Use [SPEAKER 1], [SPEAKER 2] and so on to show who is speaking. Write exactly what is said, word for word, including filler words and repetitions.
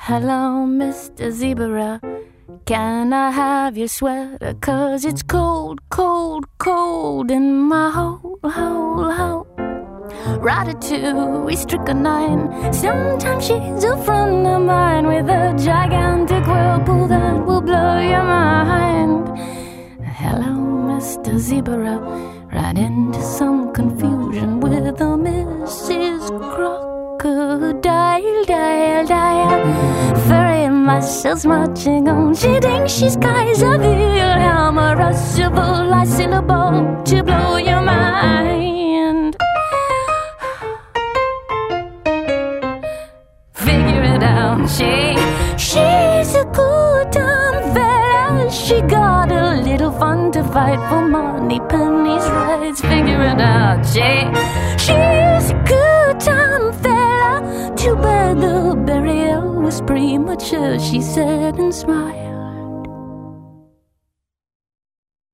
[SPEAKER 1] Hello, Mister Zebra, can I have your sweater? 'Cause it's cold, cold, cold in my hole, hole, hole. Ratatouille, strychnine, sometimes she's a friend of mine with a gigantic whirlpool that will blow your mind. Hello, Mister Zebra, right into some confusion with a Missus Crocodile, dial, dial. Furry muscles marching on. She thinks she's Kaiser Wilhelm, a rushable syllable to blow your mind. Figure it out, she, she's a good time fella. She got a little fun to fight for money, pennies, rights. Figure it out, she, she's a good time fella. Too bad the burial was premature, she said and smiled.